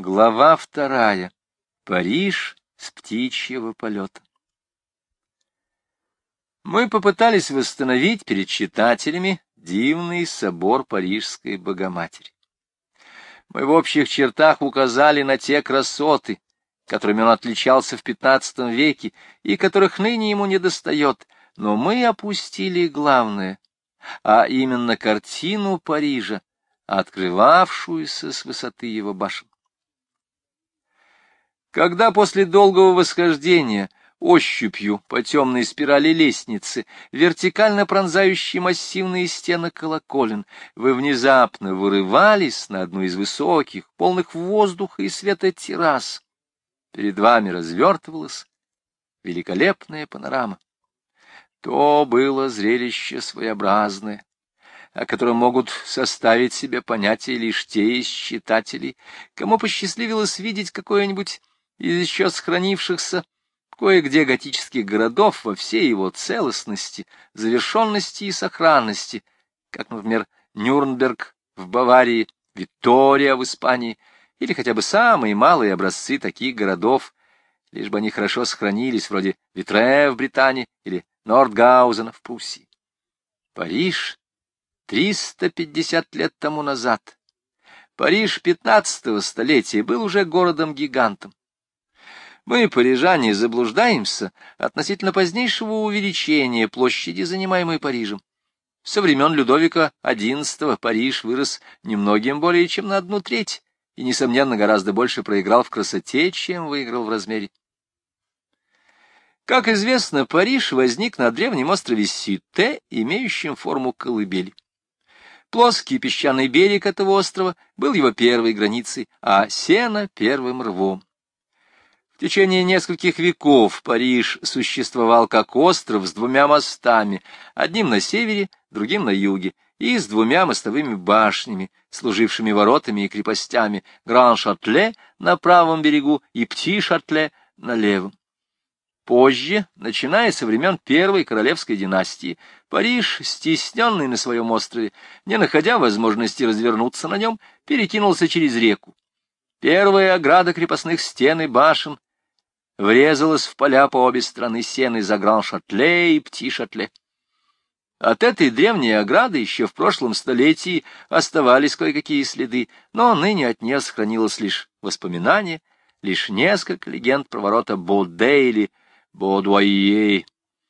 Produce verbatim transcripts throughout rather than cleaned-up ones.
Глава вторая. Париж с птичьего полета. Мы попытались восстановить перед читателями дивный собор Парижской Богоматери. Мы в общих чертах указали на те красоты, которыми он отличался в пятнадцатом веке и которых ныне ему недостает, но мы опустили главное, а именно картину Парижа, открывавшуюся с высоты его башен. Когда после долгого восхождения ощупью по темной спирали лестницы, вертикально пронзающей массивные стены колоколен, вы внезапно вырывались на одну из высоких, полных воздуха и света террас, перед вами развертывалась великолепная панорама. То было зрелище своеобразное, о котором могут составить себе понятие лишь те из читателей, кому посчастливилось видеть какое-нибудь из еще сохранившихся кое-где готических городов во всей его целостности, завершенности и сохранности, как, например, Нюрнберг в Баварии, Витория в Испании, или хотя бы самые малые образцы таких городов, лишь бы они хорошо сохранились, вроде Витре в Британии или Нордгаузена в Пруссии. Париж триста пятьдесят лет тому назад, Париж пятнадцатого столетия был уже городом-гигантом. Мы, парижане, заблуждаемся относительно позднейшего увеличения площади, занимаемой Парижем. Со времен Людовика одиннадцатого Париж вырос немногим более чем на одну треть и, несомненно, гораздо больше проиграл в красоте, чем выиграл в размере. Как известно, Париж возник на древнем острове Сюте, имеющем форму колыбели. Плоский песчаный берег этого острова был его первой границей, а Сена — первым рвом. В течение нескольких веков Париж существовал как остров с двумя мостами, одним на севере, другим на юге, и с двумя мостовыми башнями, служившими воротами и крепостями, Гран-Шатле на правом берегу и Пти-Шатле на левом. Позже, начиная со времен Первой Королевской династии, Париж, стесненный на своем острове, не находя возможности развернуться на нем, перекинулся через реку. Первая ограда крепостных стен и башен врезалась в поля по обе стороны Сены за Гран-Шатле и Пти-Шатле. От этой древней ограды еще в прошлом столетии оставались кое-какие следы, но ныне от нее сохранилось лишь воспоминание, лишь несколько легенд про ворота Боде или Бодуайе.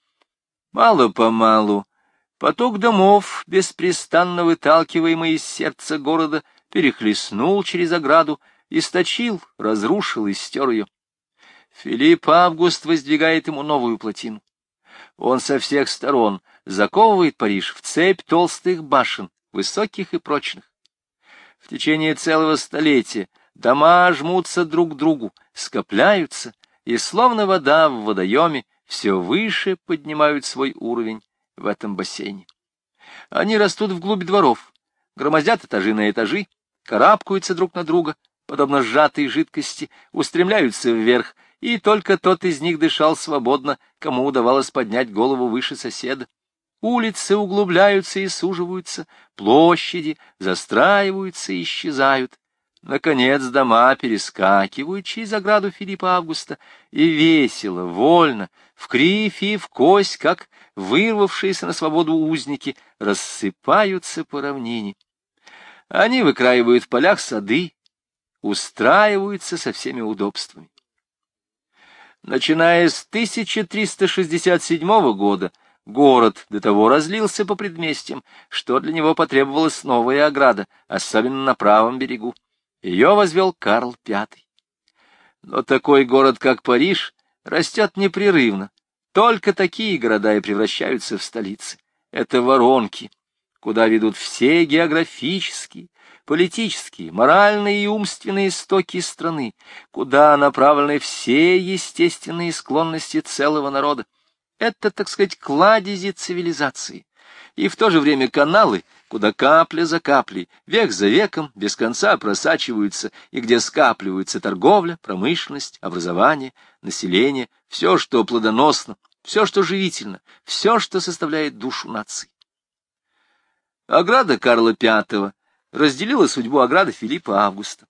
Мало-помалу поток домов, беспрестанно выталкиваемый из сердца города, перехлестнул через ограду, источил, разрушил и стер ее. Филипп Август воздвигает ему новую плотину. Он со всех сторон заковывает Париж в цепь толстых башен, высоких и прочных. В течение целого столетия дома жмутся друг к другу, скопляются, и, словно вода в водоеме, все выше поднимают свой уровень в этом бассейне. Они растут вглубь дворов, громоздят этажи на этажи, карабкаются друг на друга, подобно сжатой жидкости, устремляются вверх, и только тот из них дышал свободно, кому удавалось поднять голову выше соседа. Улицы углубляются и суживаются, площади застраиваются и исчезают. Наконец дома перескакивают через ограду Филиппа Августа, и весело, вольно, в кривь и в кость, как вырвавшиеся на свободу узники, рассыпаются по равнине. Они выкраивают в полях сады, устраиваются со всеми удобствами. Начиная с тысяча триста шестьдесят седьмого года город до того разлился по предместьям, что для него потребовалась новая ограда, особенно на правом берегу. Ее возвел Карл Пятый. Но такой город, как Париж, растет непрерывно. Только такие города и превращаются в столицы. Это воронки, куда ведут все географические, политические, моральные и умственные истоки страны, куда направлены все естественные склонности целого народа. Это, так сказать, кладези цивилизации, и в то же время каналы, куда капля за каплей, век за веком, без конца просачиваются, и где скапливаются торговля, промышленность, образование, население, все, что плодоносно, все, что живительно, все, что составляет душу нации. Ограда Карла Пятого разделила судьбу ограды Филиппа Августа.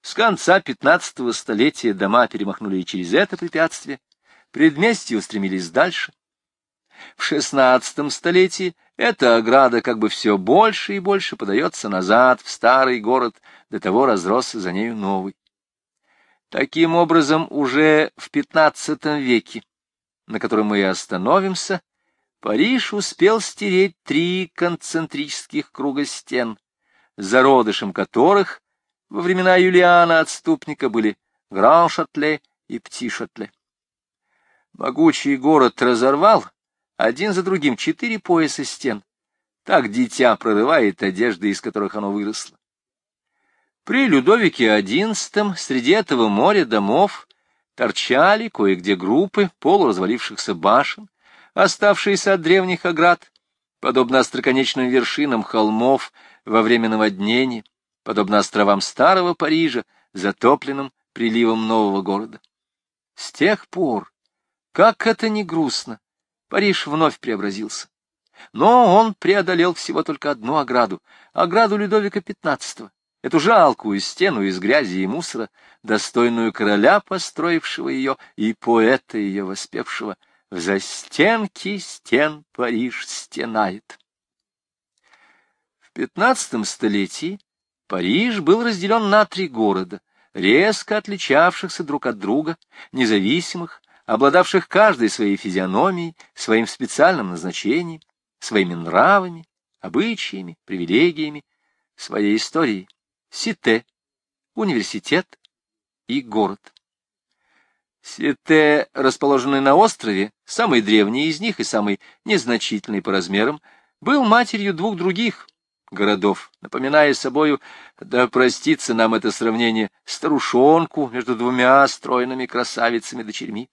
С конца пятнадцатого столетия дома перемахнули и через это препятствие, предместья устремились дальше. В шестнадцатом столетии эта ограда как бы все больше и больше подается назад в старый город, до того разросся за нею новый. Таким образом, уже в пятнадцатом веке, на котором мы и остановимся, Париж успел стереть три концентрических круга стен, зародышем которых во времена Юлиана Отступника были Гран-Шатле и Пти-Шатле. Могучий город разорвал один за другим четыре пояса стен. Так дитя прорывает одежды, из которых оно выросло. При Людовике одиннадцатом среди этого моря домов торчали кое-где группы полуразвалившихся башен, оставшиеся от древних оград, подобно остроконечным вершинам холмов во время наводнений, подобно островам старого Парижа, затопленным приливом нового города. С тех пор, как это ни грустно, Париж вновь преобразился. Но он преодолел всего только одну ограду, ограду Людовика пятнадцатого, эту жалкую стену из грязи и мусора, достойную короля, построившего ее, и поэта ее воспевшего: «В застенки стен Париж стенает». В пятнадцатом столетии Париж был разделен на три города, резко отличавшихся друг от друга, независимых, обладавших каждой своей физиономией, своим специальным назначением, своими нравами, обычаями, привилегиями, своей историей. Сите, университет и город. Сите, расположенный на острове, самый древний из них и самый незначительный по размерам, был матерью двух других городов, напоминая собою, да простится нам это сравнение, старушонку между двумя стройными красавицами-дочерьми.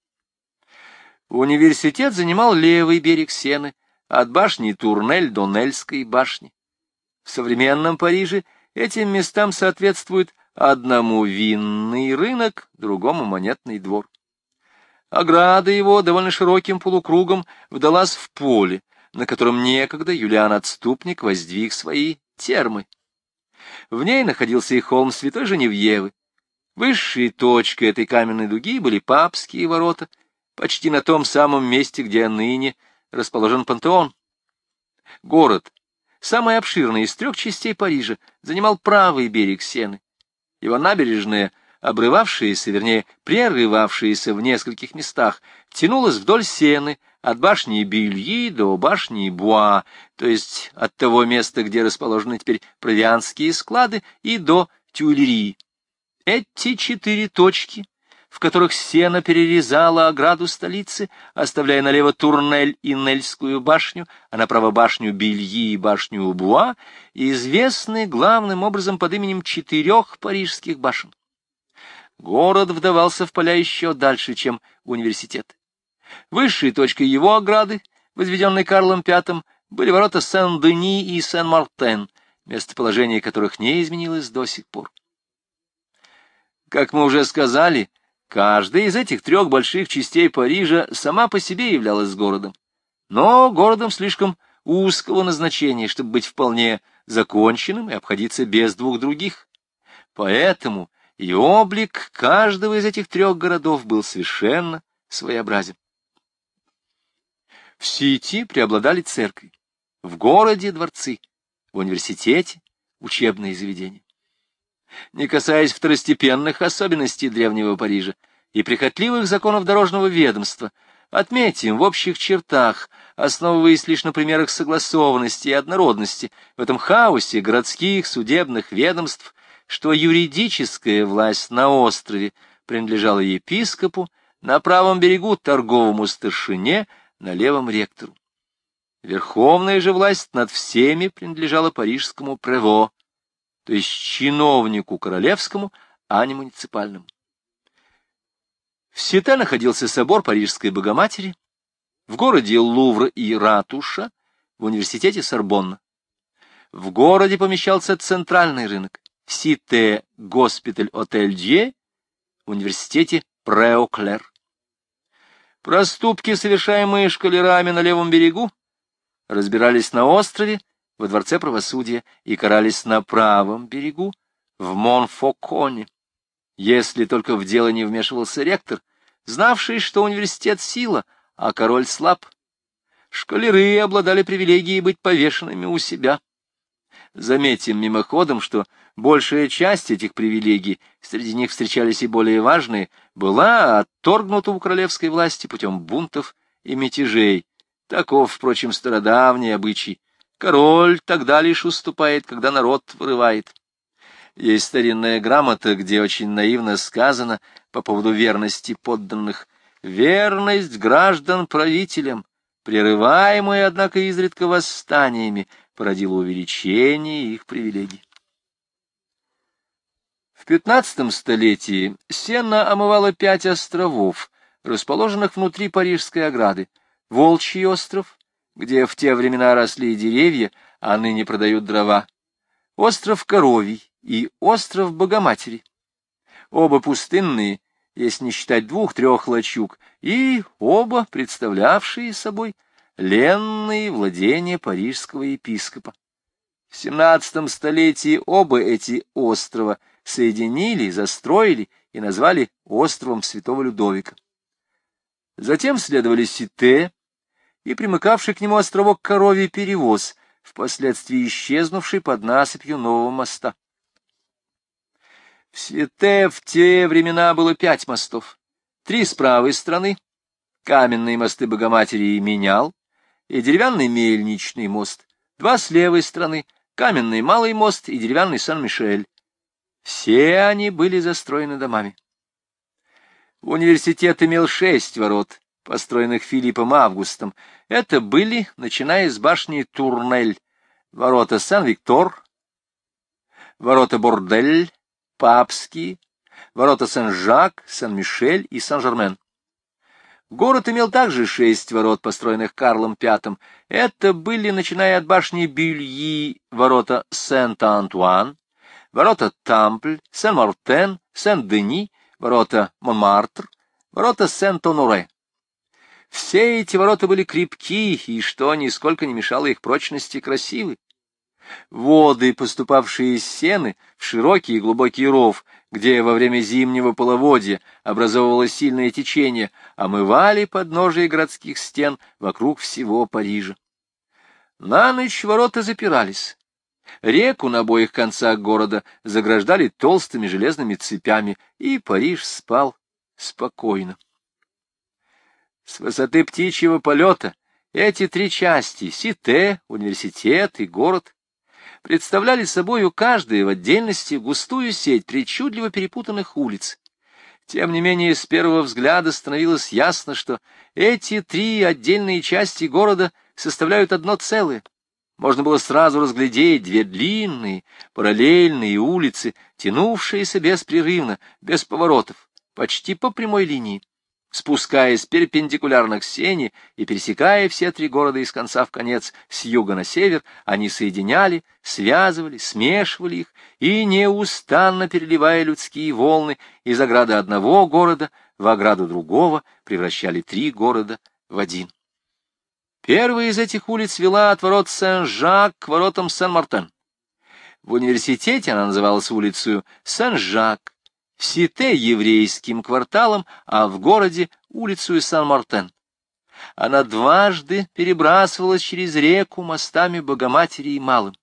Университет занимал левый берег Сены, от башни Турнель до Нельской башни. В современном Париже этим местам соответствует одному винный рынок, другому монетный двор. Ограда его довольно широким полукругом вдалась в поле, на котором некогда Юлиан Отступник воздвиг свои термы. В ней находился и холм Святой Женевьевы. Высшей точкой этой каменной дуги были Папские ворота, почти на том самом месте, где ныне расположен Пантеон. Город, самый обширный из трех частей Парижа, занимал правый берег Сены. Его набережная, обрывавшаяся, вернее, прерывавшаяся в нескольких местах, тянулась вдоль Сены, от башни Бильи до башни Буа, то есть от того места, где расположены теперь провианские склады, и до Тюильри. Эти четыре точки, в которых Сена перерезала ограду столицы, оставляя налево Турнель и Нельскую башню, а направо башню Бильи и башню Буа, известны главным образом под именем четырех парижских башен. Город вдавался в поля еще дальше, чем университет. Высшей точкой его ограды, возведенной Карлом Пятым, были ворота Сен-Дени и Сен-Мартен, местоположение которых не изменилось до сих пор. Как мы уже сказали, каждая из этих трех больших частей Парижа сама по себе являлась городом, но городом слишком узкого назначения, чтобы быть вполне законченным и обходиться без двух других. Поэтому и облик каждого из этих трех городов был совершенно своеобразен. В Сити преобладали церкви, в городе — дворцы, в университете — учебные заведения. Не касаясь второстепенных особенностей древнего Парижа и прихотливых законов дорожного ведомства, отметим в общих чертах, основываясь лишь на примерах согласованности и однородности в этом хаосе городских судебных ведомств, что юридическая власть на острове принадлежала епископу, на правом берегу — торговому старшине, на левом — ректору. Верховная же власть над всеми принадлежала парижскому прево, то есть чиновнику королевскому, а не муниципальному. В Сите находился собор Парижской Богоматери, в городе Лувр и ратуша, в университете Сорбонна. В городе помещался центральный рынок, в Сите госпиталь Отель-Дье, в университете Преоклер. Проступки, совершаемые школярами на левом берегу, разбирались на острове, во дворце правосудия, и карались на правом берегу, в Монфоконе, если только в дело не вмешивался ректор, знавший, что университет — сила, а король слаб. Школяры обладали привилегией быть повешенными у себя. Заметим мимоходом, что большая часть этих привилегий, среди них встречались и более важные, была отторгнута у королевской власти путем бунтов и мятежей. Таков, впрочем, стародавний обычай. Король тогда лишь уступает, когда народ вырывает. Есть старинная грамота, где очень наивно сказано по поводу верности подданных: «Верность граждан правителям, прерываемая, однако, изредка восстаниями, породила увеличение их привилегий». В пятнадцатом столетии Сенна омывала пять островов, расположенных внутри Парижской ограды: Волчий остров, где в те времена росли деревья, а ныне продают дрова, остров Коровий и остров Богоматери. Оба пустынные, если не считать двух-трех лачуг, и оба представлявшие собой ленные владения парижского епископа. В семнадцатом столетии оба эти острова соединили, застроили и назвали островом Святого Людовика. Затем следовали Сите и примыкавший к нему островок Коровий Перевоз, впоследствии исчезнувший под насыпью нового моста. В Сите в те времена было пять мостов: три с правой стороны, каменные мосты Богоматери и Менял, и деревянный мельничный мост, два с левой стороны, каменный Малый мост и деревянный Сан-Мишель. Все они были застроены домами. Университет имел шесть ворот, построенных Филиппом Августом. Это были, начиная с башни Турнель, ворота Сан-Виктор, ворота Бордель, Папские, ворота Сен-Жак, Сан-Мишель и Сан-Жермен. Город имел также шесть ворот, построенных Карлом Пятым. Это были, начиная от башни Бюльи, ворота Сент-Антуан, ворота Тампль, Сен-Мартен, Сен-Дени, ворота Монмартр, ворота Сент-Оноре. Все эти ворота были крепки, и, что нисколько не мешало их прочности, красивы. Воды, поступавшие из Сены в широкий и глубокий ров, где во время зимнего половодья образовывалось сильное течение, омывали подножие городских стен вокруг всего Парижа. На ночь ворота запирались. Реку на обоих концах города заграждали толстыми железными цепями, и Париж спал спокойно. С высоты птичьего полета эти три части — Сите, университет и город — представляли собою каждая в отдельности густую сеть причудливо перепутанных улиц. Тем не менее, с первого взгляда становилось ясно, что эти три отдельные части города составляют одно целое. Можно было сразу разглядеть две длинные параллельные улицы, тянувшиеся беспрерывно, без поворотов, почти по прямой линии. Спускаясь перпендикулярно к Сене и пересекая все три города из конца в конец, с юга на север, они соединяли, связывали, смешивали их и, неустанно переливая людские волны из ограды одного города в ограду другого, превращали три города в один. Первая из этих улиц вела от ворот Сен-Жак к воротам Сен-Мартен. В университете она называлась улицей Сен-Жак, в Сите — еврейским кварталом, а в городе — улицей Сан-Мартен. Она дважды перебрасывалась через реку мостами Богоматери и Малым.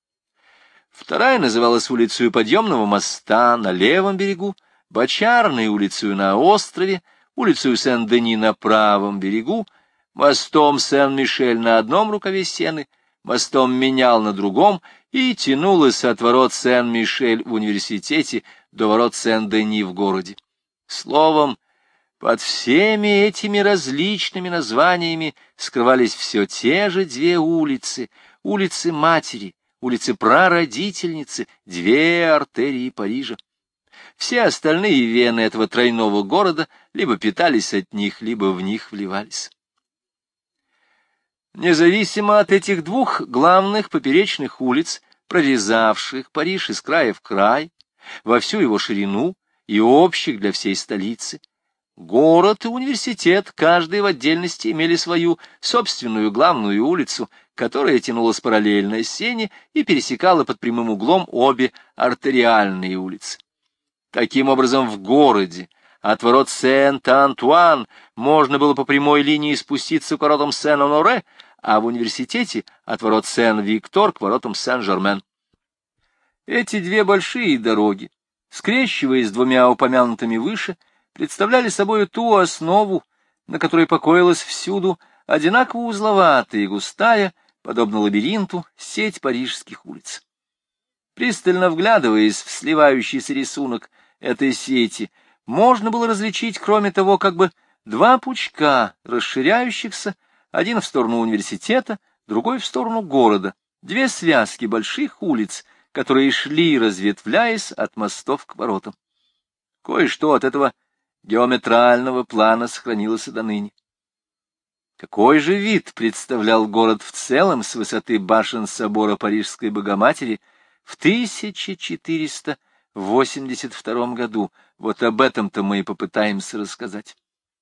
Вторая называлась улицей Подъемного моста на левом берегу, Бочарной улицей на острове, улицей Сен-Дени на правом берегу, мостом Сен-Мишель на одном рукаве Сены, мостом Менял на другом, и тянулась от ворот Сен-Мишель в университете до ворот Сен-Дени в городе. Словом, под всеми этими различными названиями скрывались все те же две улицы, улицы матери, улицы прародительницы, две артерии Парижа. Все остальные вены этого тройного города либо питались от них, либо в них вливались. Независимо от этих двух главных поперечных улиц, прорезавших Париж из края в край, во всю его ширину и общих для всей столицы, Город и университет, каждый в отдельности, имели свою собственную главную улицу, которая тянулась параллельно Сене и пересекала под прямым углом обе артериальные улицы. Таким образом, в городе от ворот Сент-Антуан можно было по прямой линии спуститься к воротам Сен-Оноре, а в университете от ворот Сен-Виктор к воротам Сен-Жермен. Эти две большие дороги, скрещиваясь с двумя упомянутыми выше, представляли собой ту основу, на которой покоилась всюду одинаково узловатая и густая, подобно лабиринту, сеть парижских улиц. Пристально вглядываясь в сливающийся рисунок этой сети, можно было различить, кроме того, как бы два пучка, расширяющихся, один в сторону университета, другой в сторону города, две связки больших улиц, которые шли, разветвляясь от мостов к воротам. Кое-что от этого геометрального плана сохранилось и до ныне. Какой же вид представлял город в целом с высоты башен собора Парижской Богоматери в тысяча четыреста восемьдесят втором году? Вот об этом-то мы и попытаемся рассказать.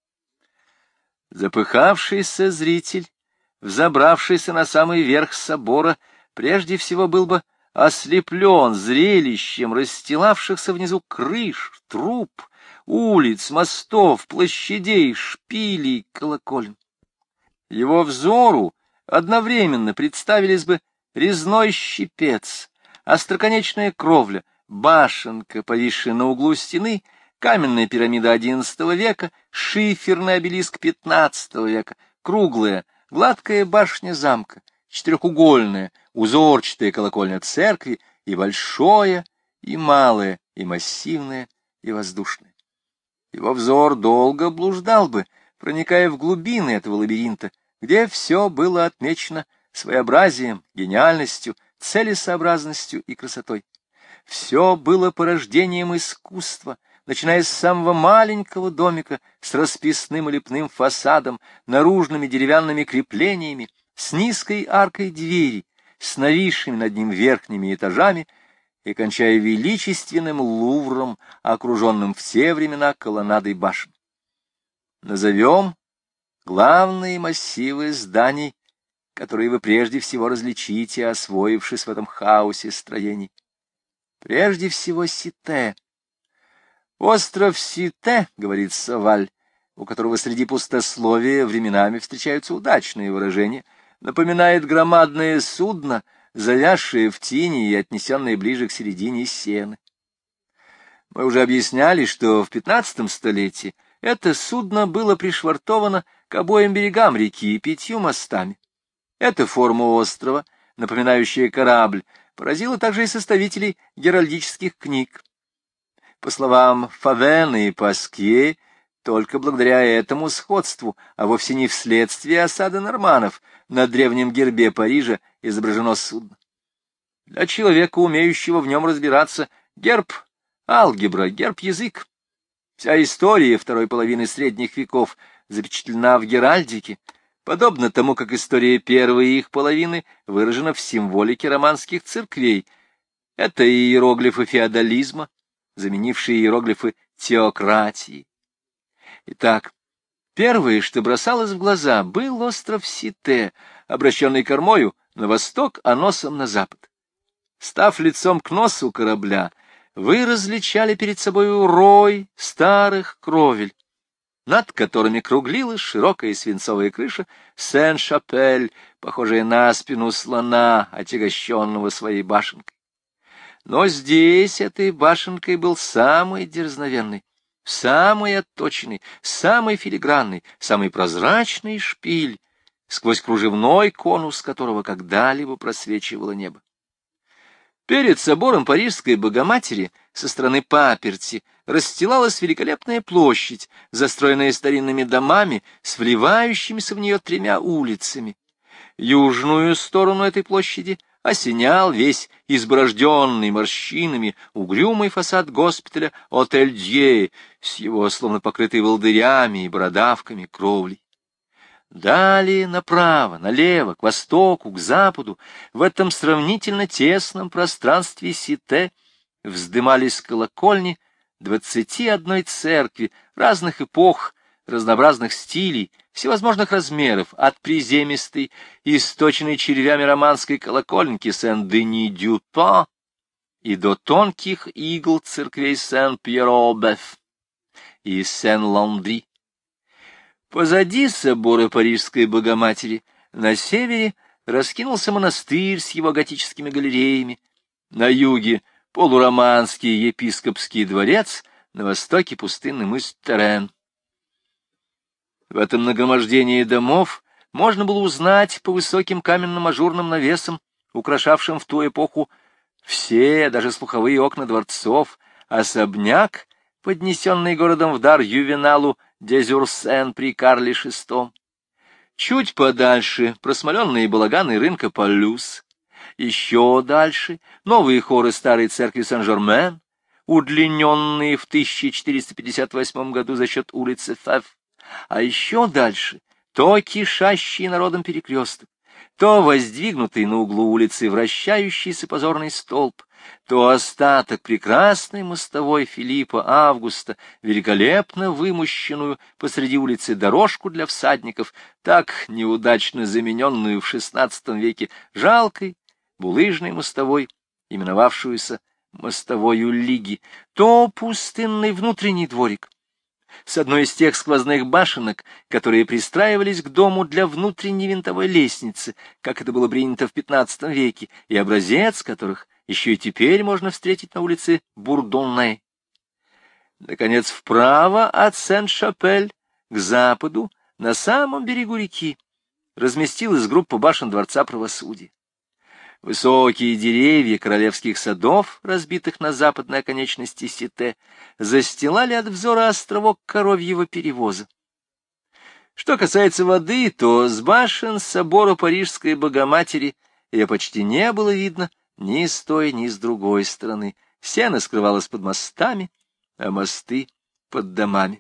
Запыхавшийся зритель, взобравшийся на самый верх собора, прежде всего был бы ослеплен зрелищем расстилавшихся внизу крыш, труб, улиц, мостов, площадей, шпилей, колоколен. Его взору одновременно представились бы резной щипец, остроконечная кровля, башенка, повисшая на углу стены, каменная пирамида одиннадцатого века, шиферный обелиск пятнадцатого века, круглая, гладкая башня замка, четырехугольная, узорчатая колокольня церкви и большое, и малое, и массивное, и воздушное. Его взор долго блуждал бы, проникая в глубины этого лабиринта, где все было отмечено своеобразием, гениальностью, целесообразностью и красотой. Все было порождением искусства, начиная с самого маленького домика с расписным и лепным фасадом, наружными деревянными креплениями, с низкой аркой двери, с нависшими над ним верхними этажами и кончая величественным лувром, окруженным в те времена колоннадой башен. Назовем главные массивы зданий, которые вы прежде всего различите, освоившись в этом хаосе строений. Прежде всего Сите. Остров Сите, говорит Саваль, у которого среди пустословия временами встречаются удачные выражения, напоминает громадное судно, завязшее в тени и отнесенное ближе к середине Сены. Мы уже объясняли, что в пятнадцатом столетии это судно было пришвартовано к обоим берегам реки пятью мостами. Эта форма острова, напоминающая корабль, поразила также и составителей геральдических книг. По словам Фавена и Паскье, только благодаря этому сходству, а вовсе не вследствие осады норманнов, на древнем гербе Парижа изображено судно. Для человека, умеющего в нем разбираться, герб — алгебра, герб — язык. Вся история второй половины средних веков запечатлена в геральдике, подобно тому, как история первой их половины выражена в символике романских церквей. Это иероглифы феодализма, заменившие иероглифы теократии. Итак, первое, что бросалось в глаза, был остров Сите, обращенный кормою на восток, а носом на запад. Став лицом к носу корабля, вы различали перед собой рой старых кровель, над которыми круглилась широкая свинцовая крыша Сен-Шапель, похожая на спину слона, отягощенного своей башенкой. Но здесь этой башенкой был самый дерзновенный, самый отточенный, самый филигранный, самый прозрачный шпиль, сквозь кружевной конус которого когда-либо просвечивало небо. Перед собором Парижской Богоматери со стороны паперти расстилалась великолепная площадь, застроенная старинными домами с вливающимися в нее тремя улицами. Южную сторону этой площади осенял весь изборожденный морщинами угрюмый фасад госпиталя Отель-Дье с его словно покрытой волдырями и бородавками кровлей. Далее направо, налево, к востоку, к западу, в этом сравнительно тесном пространстве Сите вздымались колокольни двадцати одной церкви разных эпох разнообразных стилей, всевозможных размеров, от приземистой, источенной червями романской колокольники Сен-Дени-Дю-Па и до тонких игл церквей Сен-Пьеро-Беф и Сен-Ландри. Позади собора Парижской Богоматери на севере раскинулся монастырь с его готическими галереями, на юге — полуроманский епископский дворец, на востоке — пустынный мыс Терен. В этом нагромождении домов можно было узнать по высоким каменным ажурным навесам, украшавшим в ту эпоху все, даже слуховые окна дворцов, особняк, поднесенный городом в дар Ювеналу Дезюрсен при Карле шестом. Чуть подальше просмоленные балаганы рынка Полюс, еще дальше новые хоры старой церкви Сен-Жермен, удлиненные в тысяча четыреста пятьдесят восьмом году за счет улицы Феф, а еще дальше то кишащий народом перекресток, то воздвигнутый на углу улицы вращающийся позорный столб, то остаток прекрасной мостовой Филиппа Августа, великолепно вымощенную посреди улицы дорожку для всадников, так неудачно замененную в шестнадцатом веке жалкой булыжной мостовой, именовавшуюся мостовою Лиги, то пустынный внутренний дворик с одной из тех сквозных башенок, которые пристраивались к дому для внутренней винтовой лестницы, как это было принято в пятнадцатом веке, и образец которых еще и теперь можно встретить на улице Бурдонне. Наконец, вправо от Сен-Шапель, к западу, на самом берегу реки, разместилась группа башен Дворца правосудия. Высокие деревья королевских садов, разбитых на западной оконечности Сите, застилали от взора островок коровьего перевоза. Что касается воды, то с башен собора Парижской Богоматери ее почти не было видно ни с той, ни с другой стороны. Сено скрывалось под мостами, а мосты — под домами.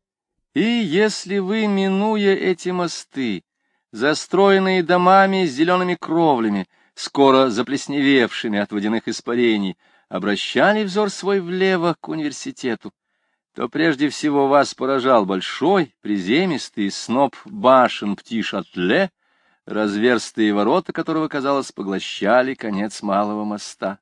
И если вы, минуя эти мосты, застроенные домами с зелеными кровлями, скоро заплесневевшими от водяных испарений, обращали взор свой влево к университету, то прежде всего вас поражал большой, приземистый сноп башен Пти-Шатле, разверстые ворота которого, казалось, поглощали конец малого моста.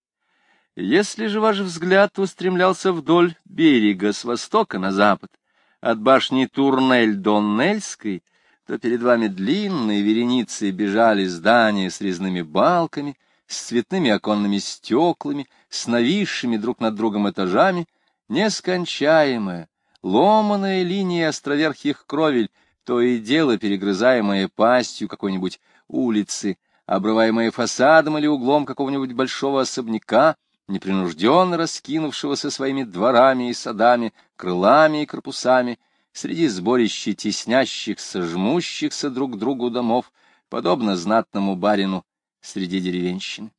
Если же ваш взгляд устремлялся вдоль берега с востока на запад, от башни Турнель до Нельской, то перед вами длинные вереницы бежали здания с резными балками, с цветными оконными стеклами, с нависшими друг над другом этажами, нескончаемая, ломаная линия островерхих кровель, то и дело перегрызаемая пастью какой-нибудь улицы, обрываемая фасадом или углом какого-нибудь большого особняка, непринужденно раскинувшегося своими дворами и садами, крылами и корпусами, среди сборища теснящихся, жмущихся друг к другу домов, подобно знатному барину среди деревенщины.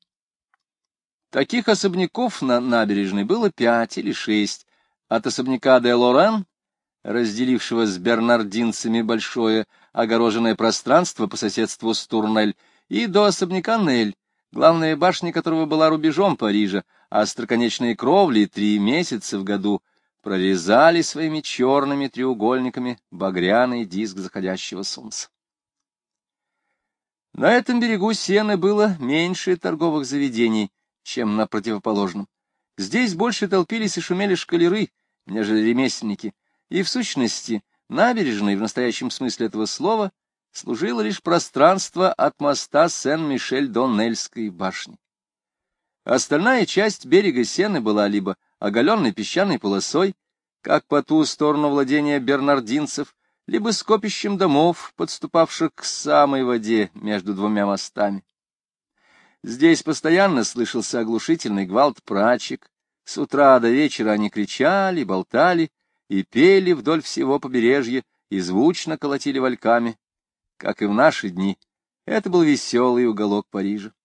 Таких особняков на набережной было пять или шесть, от особняка де Лорен, разделившего с бернардинцами большое огороженное пространство по соседству с Турнель, и до особняка Нель, главная башня которого была рубежом Парижа, а остроконечные кровли три месяца в году прорезали своими черными треугольниками багряный диск заходящего солнца. На этом берегу Сены было меньше торговых заведений, чем на противоположном. Здесь больше толпились и шумели школяры, нежели ремесленники, и, в сущности, набережной в настоящем смысле этого слова служило лишь пространство от моста Сен-Мишель-до-Нельской башни. Остальная часть берега Сены была либо оголенной песчаной полосой, как по ту сторону владения бернардинцев, либо скопищем домов, подступавших к самой воде между двумя мостами. Здесь постоянно слышался оглушительный гвалт прачек. С утра до вечера они кричали, болтали и пели вдоль всего побережья и звучно колотили вальками. Как и в наши дни, это был веселый уголок Парижа.